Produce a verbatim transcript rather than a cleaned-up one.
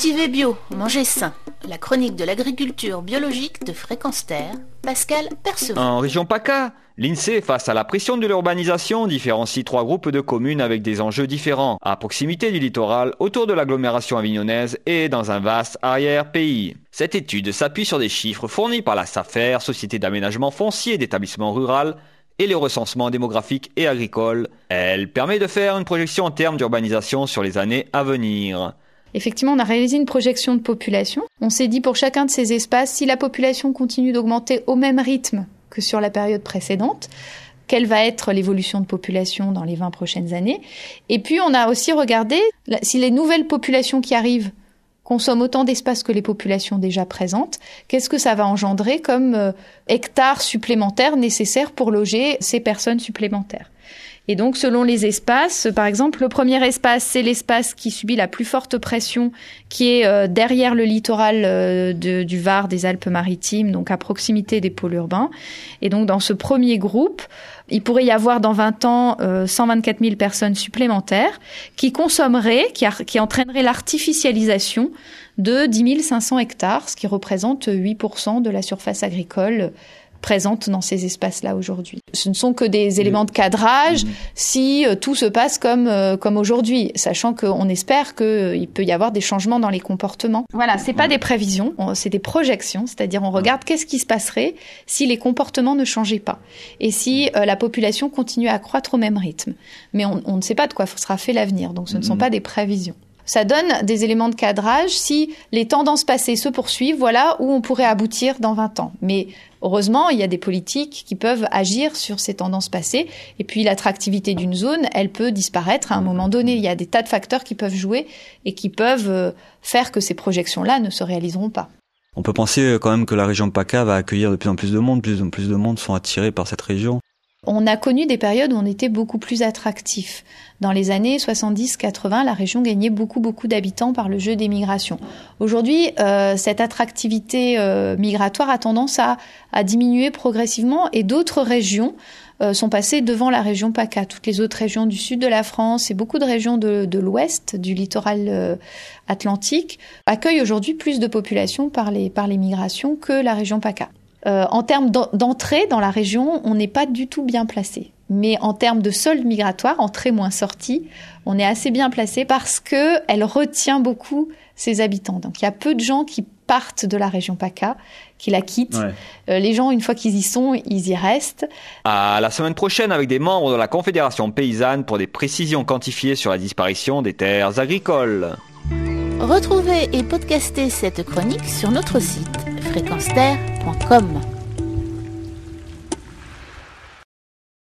Cultiver bio, manger sain. La chronique de l'agriculture biologique de Fréquence Terre, Pascal Percevant. En région PACA, l'INSEE, face à la pression de l'urbanisation, différencie trois groupes de communes avec des enjeux différents, à proximité du littoral, autour de l'agglomération avignonnaise et dans un vaste arrière-pays. Cette étude s'appuie sur des chiffres fournis par la SAFER, Société d'aménagement foncier et d'établissement rural, et le recensement démographique et agricole. Elle permet de faire une projection en termes d'urbanisation sur les années à venir. Effectivement, on a réalisé une projection de population. On s'est dit pour chacun de ces espaces, si la population continue d'augmenter au même rythme que sur la période précédente, quelle va être l'évolution de population dans les vingt prochaines années. Et puis, on a aussi regardé si les nouvelles populations qui arrivent consomment autant d'espace que les populations déjà présentes, qu'est-ce que ça va engendrer comme euh, hectares supplémentaires nécessaires pour loger ces personnes supplémentaires. Et donc, selon les espaces, par exemple, le premier espace, c'est l'espace qui subit la plus forte pression, qui est euh, derrière le littoral euh, de, du Var, des Alpes-Maritimes, donc à proximité des pôles urbains. Et donc, dans ce premier groupe, il pourrait y avoir dans vingt ans euh, cent vingt-quatre mille personnes supplémentaires qui consommeraient, qui, a, qui entraîneraient l'artificialisation de dix mille cinq cents hectares, ce qui représente huit pour cent de la surface agricole présente dans ces espaces-là aujourd'hui. Ce ne sont que des éléments de cadrage mmh. si euh, tout se passe comme euh, comme aujourd'hui, sachant qu'on espère qu'il euh, peut y avoir des changements dans les comportements. Voilà, c'est pas des prévisions, on, c'est des projections, c'est-à-dire on regarde qu'est-ce qui se passerait si les comportements ne changeaient pas et si euh, la population continue à croître au même rythme. Mais on, on ne sait pas de quoi sera fait l'avenir, donc ce mmh. ne sont pas des prévisions. Ça donne des éléments de cadrage si les tendances passées se poursuivent, voilà où on pourrait aboutir dans vingt ans. Mais heureusement, il y a des politiques qui peuvent agir sur ces tendances passées. Et puis l'attractivité d'une zone, elle peut disparaître à un moment donné. Il y a des tas de facteurs qui peuvent jouer et qui peuvent faire que ces projections-là ne se réaliseront pas. On peut penser quand même que la région PACA va accueillir de plus en plus de monde, plus en plus de monde sont attirés par cette région. On a connu des périodes où on était beaucoup plus attractif. Dans les années soixante-dix quatre-vingts, la région gagnait beaucoup, beaucoup d'habitants par le jeu des migrations. Aujourd'hui, euh, cette attractivité euh, migratoire a tendance à, à diminuer progressivement et d'autres régions euh, sont passées devant la région PACA. Toutes les autres régions du sud de la France et beaucoup de régions de, de l'ouest, du littoral euh, atlantique, accueillent aujourd'hui plus de population par les, par les migrations que la région PACA. Euh, en termes d'entrée dans la région, on n'est pas du tout bien placé. Mais en termes de solde migratoire, entrée moins sortie, on est assez bien placé parce que elle retient beaucoup ses habitants. Donc il y a peu de gens qui partent de la région PACA, qui la quittent. Ouais. Euh, les gens, une fois qu'ils y sont, ils y restent. À la semaine prochaine avec des membres de la Confédération paysanne pour des précisions quantifiées sur la disparition des terres agricoles. Retrouvez et podcastez cette chronique sur notre site fréquence terre point com.